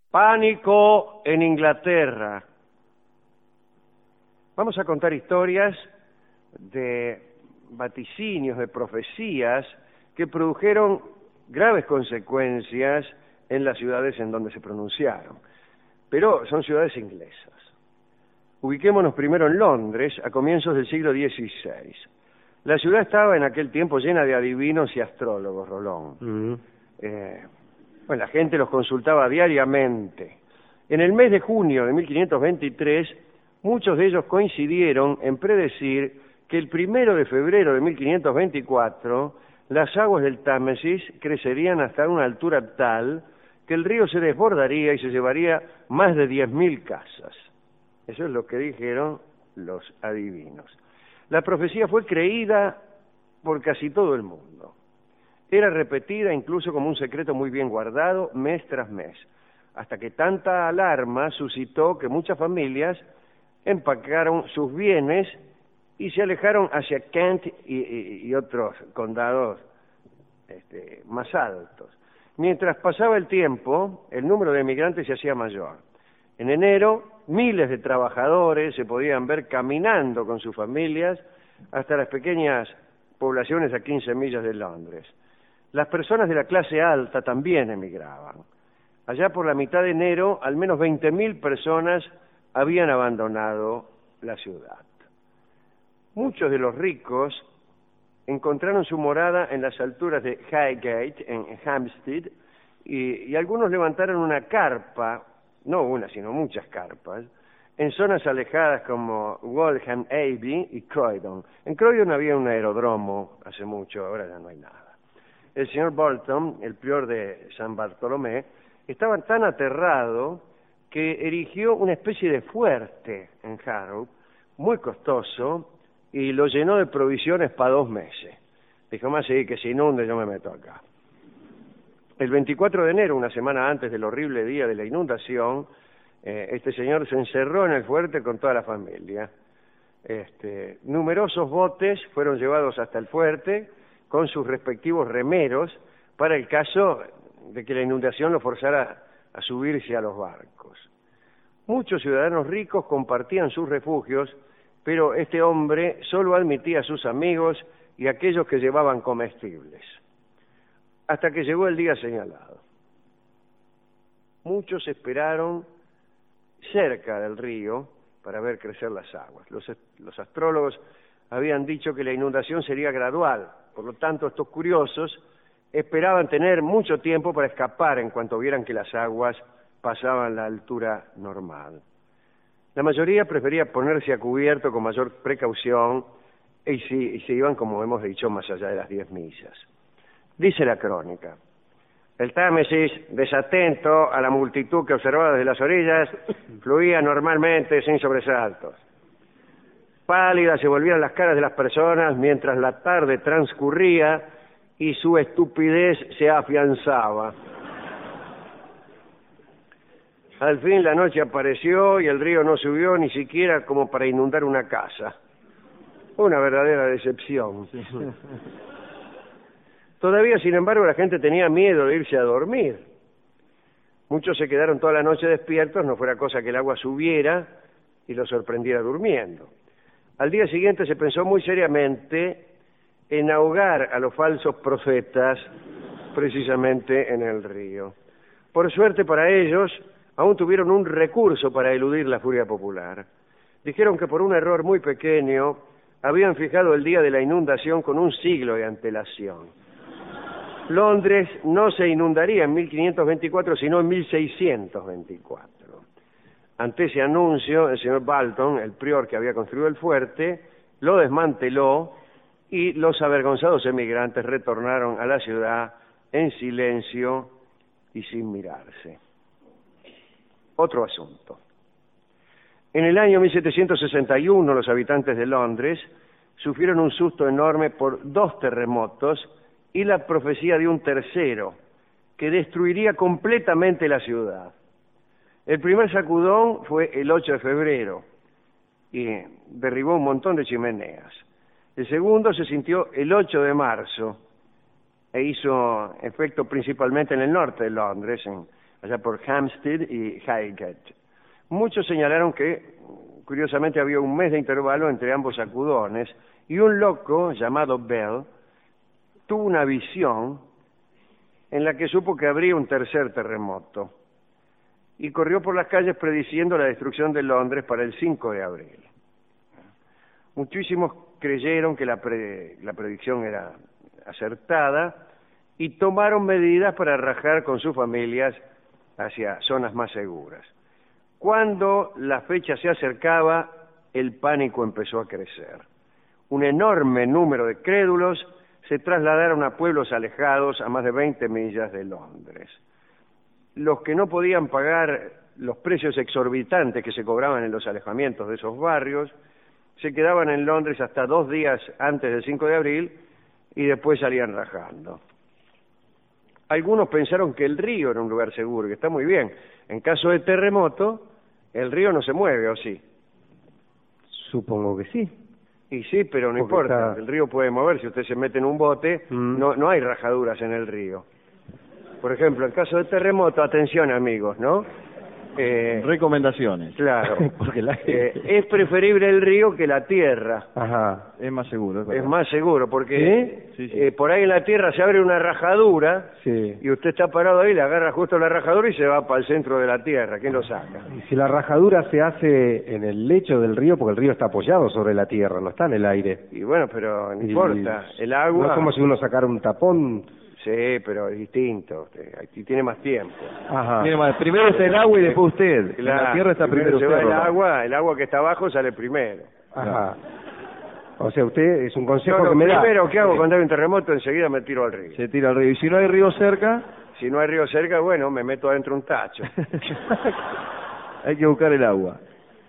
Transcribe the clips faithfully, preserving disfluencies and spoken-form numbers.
Pánico en Inglaterra. Vamos a contar historias de vaticinios, de profecías que produjeron graves consecuencias en las ciudades en donde se pronunciaron. Pero son ciudades inglesas. Ubiquémonos primero en Londres, a comienzos del siglo dieciséis. La ciudad estaba en aquel tiempo llena de adivinos y astrólogos, Rolón. Uh-huh. eh, bueno, la gente los consultaba diariamente. En el mes de junio de mil quinientos veintitrés, muchos de ellos coincidieron en predecir que el primero de febrero de mil quinientos veinticuatro las aguas del Támesis crecerían hasta una altura tal que el río se desbordaría y se llevaría más de diez mil casas. Eso es lo que dijeron los adivinos. La profecía fue creída por casi todo el mundo. Era repetida incluso como un secreto muy bien guardado mes tras mes, hasta que tanta alarma suscitó que muchas familias empacaron sus bienes y se alejaron hacia Kent y, y, y otros condados este, más altos. Mientras pasaba el tiempo, el número de emigrantes se hacía mayor. En enero, miles de trabajadores se podían ver caminando con sus familias hasta las pequeñas poblaciones a quince millas de Londres. Las personas de la clase alta también emigraban. Allá por la mitad de enero, al menos veinte mil personas habían abandonado la ciudad. Muchos de los ricos encontraron su morada en las alturas de Highgate, en Hampstead, y, y algunos levantaron una carpa, no una, sino muchas carpas, en zonas alejadas como Waltham Abbey y Croydon. En Croydon había un aeródromo hace mucho, ahora ya no hay nada. El señor Bolton, el prior de San Bartolomé, estaba tan aterrado que erigió una especie de fuerte en Harrow, muy costoso, y lo llenó de provisiones para dos meses. Dijo, más sí, que se inunde, yo me meto acá. El veinticuatro de enero, una semana antes del horrible día de la inundación, eh, este señor se encerró en el fuerte con toda la familia. Este, numerosos botes fueron llevados hasta el fuerte con sus respectivos remeros para el caso de que la inundación lo forzara a subirse a los barcos. Muchos ciudadanos ricos compartían sus refugios, pero este hombre solo admitía a sus amigos y a aquellos que llevaban comestibles. Hasta que llegó el día señalado. Muchos esperaron cerca del río para ver crecer las aguas. Los, los astrólogos habían dicho que la inundación sería gradual, por lo tanto estos curiosos esperaban tener mucho tiempo para escapar en cuanto vieran que las aguas pasaban la altura normal. La mayoría prefería ponerse a cubierto con mayor precaución y, si, y se iban, como hemos dicho, más allá de las diez millas. Dice la crónica, el Támesis, desatento a la multitud que observaba desde las orillas, fluía normalmente sin sobresaltos. Pálidas se volvían las caras de las personas mientras la tarde transcurría y su estupidez se afianzaba. Al fin la noche apareció y el río no subió ni siquiera como para inundar una casa. Una verdadera decepción. Todavía, sin embargo, la gente tenía miedo de irse a dormir. Muchos se quedaron toda la noche despiertos, no fuera cosa que el agua subiera y los sorprendiera durmiendo. Al día siguiente se pensó muy seriamente en ahogar a los falsos profetas precisamente en el río. Por suerte para ellos, aún tuvieron un recurso para eludir la furia popular. Dijeron que por un error muy pequeño habían fijado el día de la inundación con un siglo de antelación. Londres no se inundaría en mil quinientos veinticuatro, sino en mil seiscientos veinticuatro. Ante ese anuncio, el señor Bolton, el prior que había construido el fuerte, lo desmanteló y los avergonzados emigrantes retornaron a la ciudad en silencio y sin mirarse. Otro asunto. En el año mil setecientos sesenta y uno, los habitantes de Londres sufrieron un susto enorme por dos terremotos y la profecía de un tercero que destruiría completamente la ciudad. El primer sacudón fue el ocho de febrero y derribó un montón de chimeneas. El segundo se sintió el ocho de marzo e hizo efecto principalmente en el norte de Londres, en allá por Hampstead y Highgate. Muchos señalaron que, curiosamente, había un mes de intervalo entre ambos sacudones, y un loco llamado Bell tuvo una visión en la que supo que habría un tercer terremoto, y corrió por las calles prediciendo la destrucción de Londres para el cinco de abril. Muchísimos creyeron que la, pre, la predicción era acertada y tomaron medidas para rajar con sus familias hacia zonas más seguras. Cuando la fecha se acercaba, el pánico empezó a crecer. Un enorme número de crédulos se trasladaron a pueblos alejados a más de veinte millas de Londres. Los que no podían pagar los precios exorbitantes que se cobraban en los alejamientos de esos barrios se quedaban en Londres hasta dos días antes del cinco de abril y después salían rajando. Algunos pensaron que el río era un lugar seguro, que está muy bien. En caso de terremoto, el río no se mueve, ¿o sí? Supongo que sí. Y sí, pero no Porque importa, está... el río puede mover. Si usted se mete en un bote, mm. no, no hay rajaduras en el río. Por ejemplo, en caso de terremoto, atención amigos, ¿no? Eh, Recomendaciones. Claro. Porque la... eh, es preferible el río que la tierra. Ajá. Es más seguro. Es, es más seguro, porque ¿Sí? Sí, sí. Eh, por ahí en la tierra se abre una rajadura, sí. y usted está parado ahí, le agarra justo la rajadura y se va para el centro de la tierra. ¿Quién lo saca? Y si la rajadura se hace en el lecho del río, porque el río está apoyado sobre la tierra, no está en el aire. Y bueno, pero no Y importa. El agua... No es como si uno sacara un tapón. Sí, pero es distinto. Y tiene más tiempo. Ajá. Mire, más, primero está el agua y después usted. Claro, la tierra está primero, primero se usted. va el Rolón. agua, el agua que está abajo sale primero. Ajá. O sea, usted es un consejo Yo lo que me da. primero que hago cuando hay un terremoto, enseguida me tiro al río. Se tira al río. Y si no hay río cerca, Si no hay río cerca, bueno, me meto adentro un tacho. hay que buscar el agua.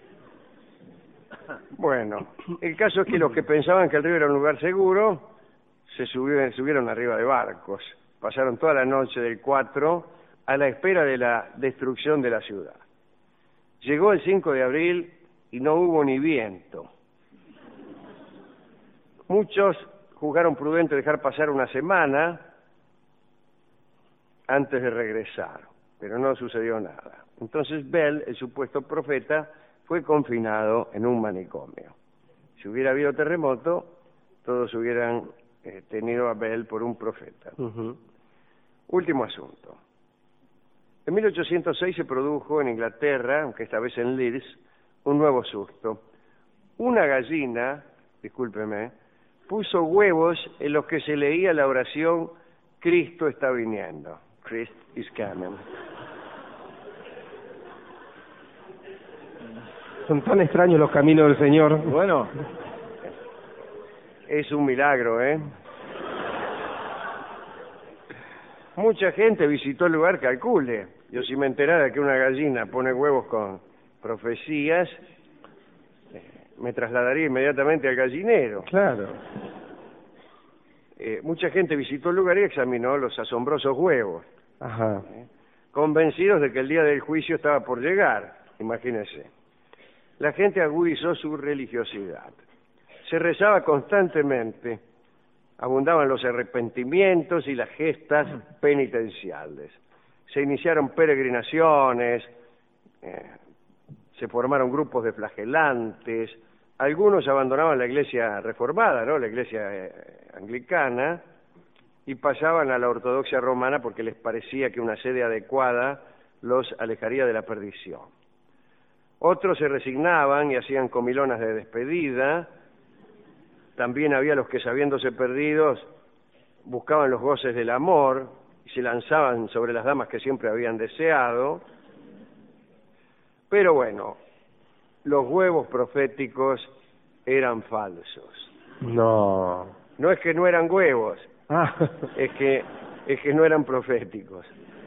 Bueno, el caso es que los que pensaban que el río era un lugar seguro, se subieron, subieron arriba de barcos. Pasaron toda la noche del cuatro a la espera de la destrucción de la ciudad. Llegó el cinco de abril y no hubo ni viento. Muchos juzgaron prudente dejar pasar una semana antes de regresar, pero no sucedió nada. Entonces Bell, el supuesto profeta, fue confinado en un manicomio. Si hubiera habido terremoto, todos hubieran eh, tenido a Bell por un profeta. Uh-huh. Último asunto. En mil ochocientos seis se produjo en Inglaterra, aunque esta vez en Leeds, un nuevo susto. Una gallina, discúlpeme, puso huevos en los que se leía la oración Cristo está viniendo. Christ is coming. Son tan extraños los caminos del Señor. Bueno, Es un milagro, ¿eh? Mucha gente visitó el lugar, calcule. Yo si me enterara que una gallina pone huevos con profecías, eh, me trasladaría inmediatamente al gallinero. Claro. Eh, mucha gente visitó el lugar y examinó los asombrosos huevos, Ajá. ¿eh? convencidos de que el día del juicio estaba por llegar, imagínense. La gente agudizó su religiosidad. Se rezaba constantemente. Abundaban los arrepentimientos y las gestas penitenciales. Se iniciaron peregrinaciones, eh, se formaron grupos de flagelantes, algunos abandonaban la iglesia reformada, ¿no? La iglesia eh, anglicana, y pasaban a la ortodoxia romana porque les parecía que una sede adecuada los alejaría de la perdición. Otros se resignaban y hacían comilonas de despedida. También había los que, sabiéndose perdidos, buscaban los goces del amor y se lanzaban sobre las damas que siempre habían deseado. Pero bueno, los huevos proféticos eran falsos. No. No es que no eran huevos, Ah. es que, es que no eran proféticos.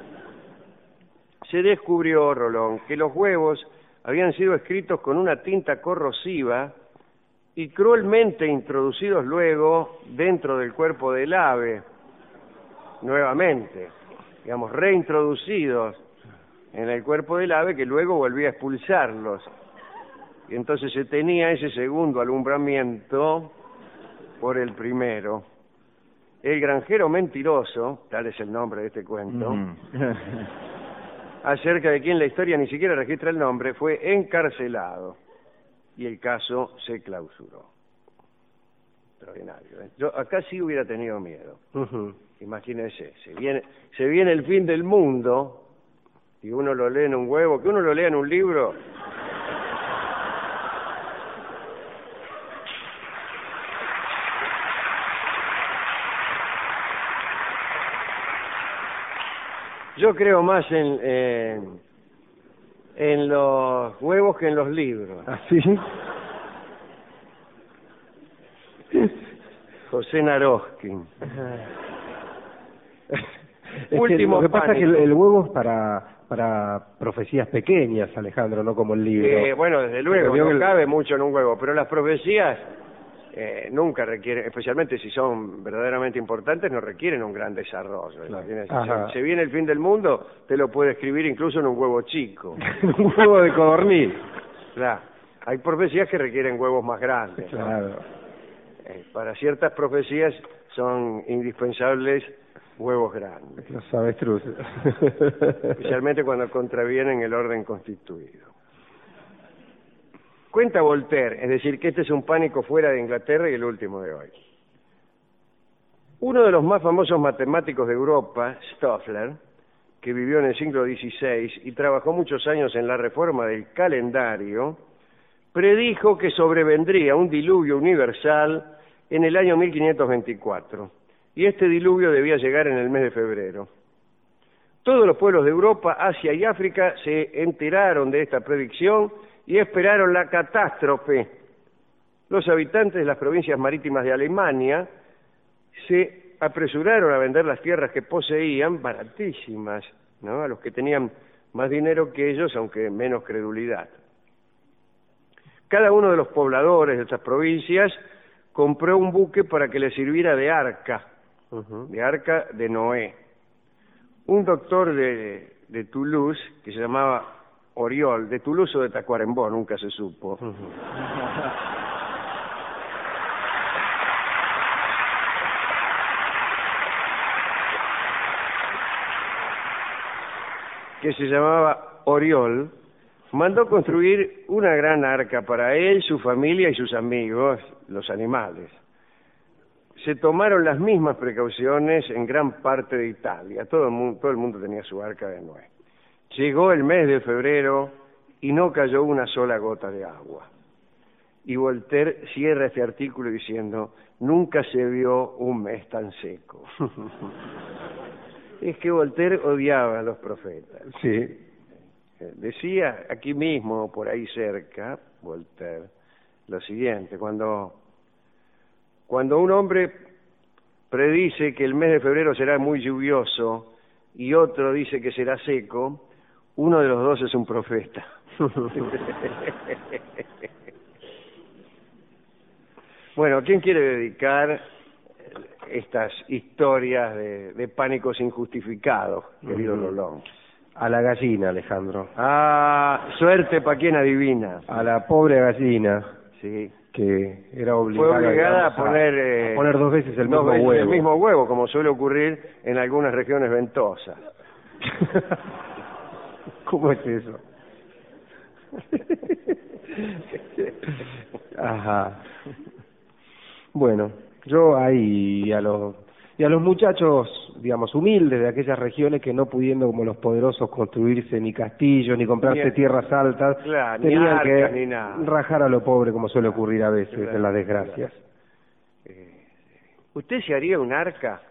Se descubrió, Rolón, que los huevos habían sido escritos con una tinta corrosiva y cruelmente introducidos luego dentro del cuerpo del ave, nuevamente, digamos, reintroducidos en el cuerpo del ave, que luego volvía a expulsarlos. Y entonces se tenía ese segundo alumbramiento por el primero. El granjero mentiroso, tal es el nombre de este cuento, mm. acerca de quien la historia ni siquiera registra el nombre, fue encarcelado y el caso se clausuró. Extraordinario, ¿eh? Yo acá sí hubiera tenido miedo. Ujú. Imagínense, se viene, se viene el fin del mundo y uno lo lee en un huevo, que uno lo lea en un libro. Yo creo más en, en, en los huevos que en los libros. ¿Así? José Naroskin. Es Último que lo que pasa es que el, pánico. el huevo es para, para profecías pequeñas, Alejandro, no como el libro. Eh, bueno, desde luego, Porque vio no que el- cabe mucho en un huevo, pero las profecías eh, nunca requieren, especialmente si son verdaderamente importantes, no requieren un gran desarrollo. Imagínate, Ajá. Si se viene el fin del mundo, te lo puede escribir incluso en un huevo chico. un huevo de codorniz. Claro. Hay profecías que requieren huevos más grandes, ¿no? Claro. Eh, para ciertas profecías son indispensables huevos grandes, Los avestruces. especialmente cuando contravienen el orden constituido. Cuenta Voltaire, es decir, que este es un pánico fuera de Inglaterra y el último de hoy. Uno de los más famosos matemáticos de Europa, Stoffler, que vivió en el siglo dieciséis y trabajó muchos años en la reforma del calendario, predijo que sobrevendría un diluvio universal en el año mil quinientos veinticuatro, y este diluvio debía llegar en el mes de febrero. Todos los pueblos de Europa, Asia y África se enteraron de esta predicción y esperaron la catástrofe. Los habitantes de las provincias marítimas de Alemania se apresuraron a vender las tierras que poseían, baratísimas, ¿no?, a los que tenían más dinero que ellos, aunque menos credulidad. Cada uno de los pobladores de estas provincias compró un buque para que le sirviera de arca, uh-huh. de arca de Noé. Un doctor de, de Toulouse, que se llamaba Oriol, de Toulouse o de Tacuarembó, nunca se supo. Uh-huh. que se llamaba Oriol, mandó construir una gran arca para él, su familia y sus amigos, los animales. Se tomaron las mismas precauciones en gran parte de Italia. Todo el mundo, todo el mundo tenía su arca de Noé. Llegó el mes de febrero y no cayó una sola gota de agua. Y Voltaire cierra este artículo diciendo: nunca se vio un mes tan seco. Es que Voltaire odiaba a los profetas. Sí. Decía aquí mismo, por ahí cerca, Voltaire, lo siguiente: cuando, cuando un hombre predice que el mes de febrero será muy lluvioso y otro dice que será seco, uno de los dos es un profeta. Bueno, ¿quién quiere dedicar estas historias de, de pánicos injustificados, querido uh-huh. Lolón? A la gallina, Alejandro. Ah, suerte para quien adivina. A la pobre gallina. Sí. Que era obligada, Fue obligada a, poner, a, eh, a poner dos veces el dos mismo veces huevo. el mismo huevo, como suele ocurrir en algunas regiones ventosas. ¿Cómo es eso? Ajá. Bueno, yo ahí a los y a los muchachos, digamos, humildes de aquellas regiones que no pudiendo como los poderosos construirse ni castillos ni comprarse ni, tierras altas, claro, tenían ni arcas, que ni nada. rajar a lo pobre como suele ocurrir a veces claro, en las desgracias. Claro. Eh, ¿Usted se haría un arca?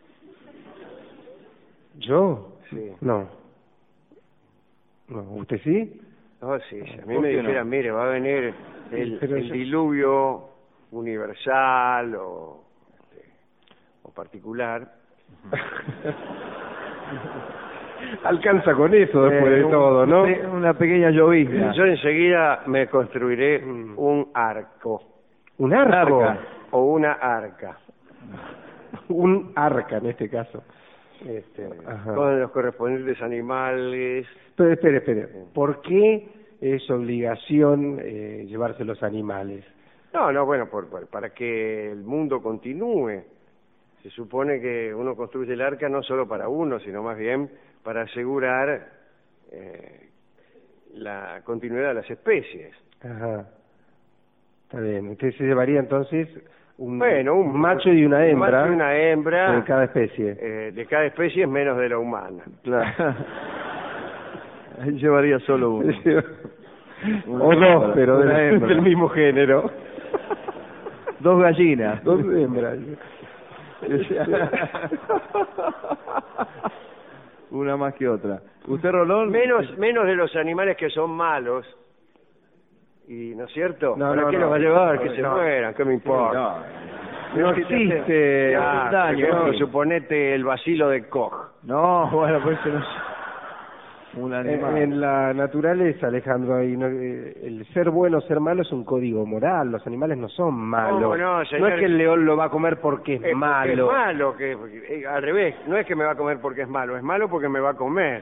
¿Yo? Sí. No. No, ¿usted sí? Oh, sí, si a mí me dijeran, no? Mire, va a venir el, el yo... diluvio universal o, este, o particular. Alcanza con eso después eh, de un, todo, ¿no? Una pequeña llovizna. Yo enseguida me construiré mm. un arco. ¿Un arco? Arca, o una arca. Un arca en este caso. Este, con los correspondientes animales. Pero espere, espere. ¿Por qué es obligación eh, llevarse los animales? No, no, bueno, por, por, para que el mundo continúe. Se supone que uno construye el arca no solo para uno, sino más bien para asegurar eh, la continuidad de las especies. Ajá. Está bien. Usted se llevaría entonces un, Bueno, un, un macho y una hembra. Un macho y una hembra. De cada especie. Eh, de cada especie es menos de la humana. Claro. Él llevaría solo uno. O dos, pero una del, hembra. del mismo género. Dos gallinas. Dos hembras. Una más que otra. ¿Usted, Rolón? Menos, menos de los animales que son malos. Y, ¿no es cierto? No, ¿Para no, qué no. los va a llevar? Que No, se no. mueran, ¿qué me importa? No, no existe Ya, daño. por ejemplo, ¿no? suponete el bacilo de Koch. No, bueno, pues eso no es un En, animal. en la naturaleza, Alejandro, hay no- eh, el ser bueno o ser malo es un código moral. Los animales no son malos. ¿Cómo no, señor? es que el león lo va a comer porque es Es porque malo. Es malo, que, eh, al revés, no es que me va a comer porque es malo, es malo porque me va a comer.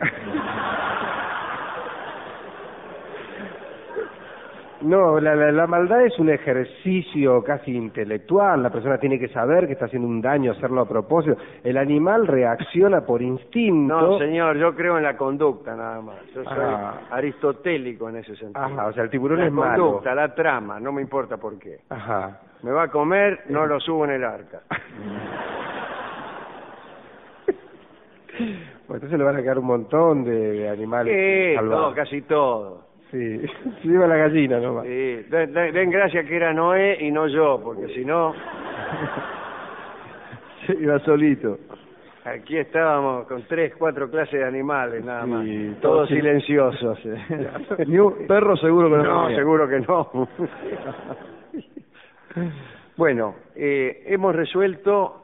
No, la, la, la maldad es un ejercicio casi intelectual. La persona tiene que saber que está haciendo un daño, hacerlo a propósito. El animal reacciona por instinto. No, señor, yo creo en la conducta nada más. Yo soy Ah. aristotélico en ese sentido. Ajá, o sea, el tiburón la es malo. conducta, la trama, no me importa por qué. Ajá. Me va a comer, no lo subo en el arca. Bueno, entonces le van a quedar un montón de, de animales Sí, salvajes. todo, casi todo. Sí, se lleva la gallina nomás. Sí, den, den- den gracia que era Noé y no yo, porque si no, Se iba solito. aquí estábamos con tres, cuatro clases de animales nada más, Sí, todos todos silenciosos. Ni un perro seguro que no. No, tenía. seguro que no. Bueno, eh, hemos resuelto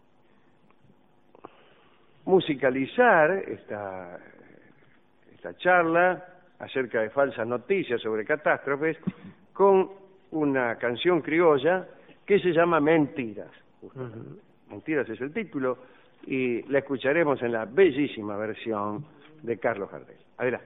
musicalizar esta, esta charla acerca de falsas noticias sobre catástrofes con una canción criolla que se llama Mentiras. Ujú. Mentiras es el título y la escucharemos en la bellísima versión de Carlos Gardel. Adelante.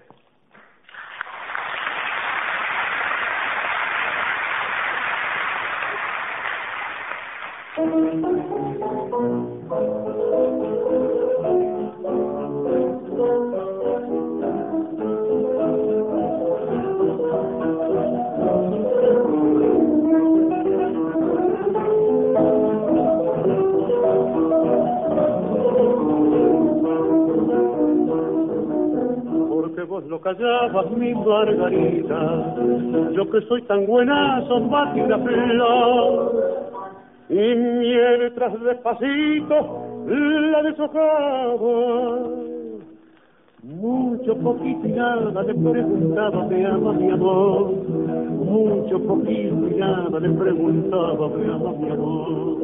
Porque vos lo callabas, mi Margarita, yo que soy tan buena, son bati una flor, y mientras despacito la deshojaba, mucho poquito y nada le preguntaba, me ama mi amor, mucho poquito y nada le preguntaba, me ama mi amor,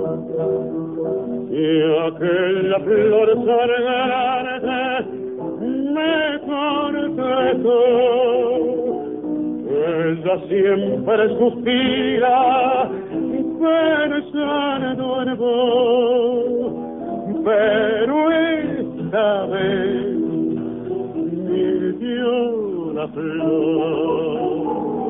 y aquella flor sargante me contestó, ella siempre suspira pensando en vos, pero esta vez me dio la flor.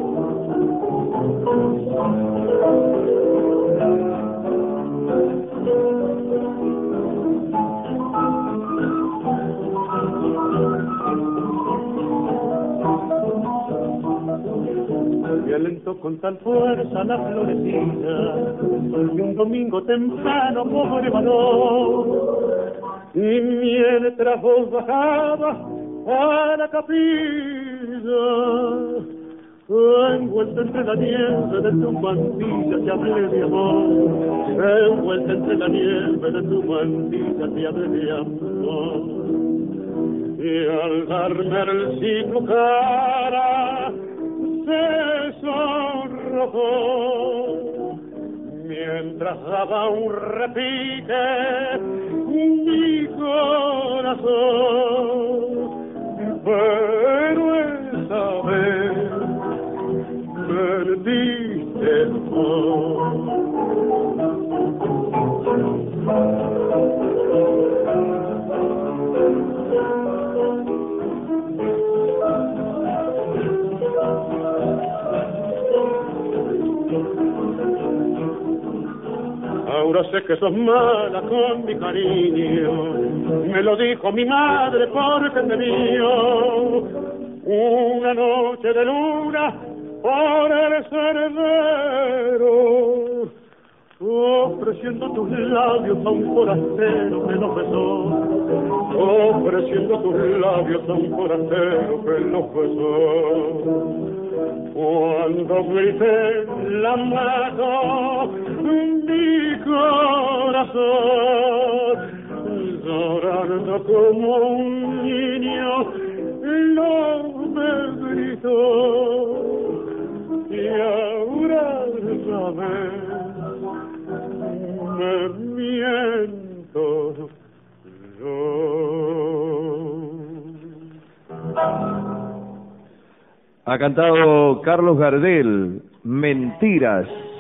Me alentó con tal fuerza la florecita, y un domingo temprano, pobre varón, y mientras vos bajabas a la capilla, envuelta entre la nieve de tu mantilla te hablé de amor, envuelta entre la nieve de tu mantilla te hablé de amor, y al darme el ciclo cara se sonrojó, mientras daba un repique mi corazón, pero esa vez perdiste vos. Ahora sé que sos mala con mi cariño, me lo dijo mi madre porque te vio, una noche de luna por el sendero, ofreciendo tus labios a un forastero que los besó, ofreciendo tus labios a un forastero que los besó. Cuando grité la mano mi corazón, llorando como un niño, no me gritó, y ahora sabes, me miento yo. Ha cantado Carlos Gardel, Mentiras.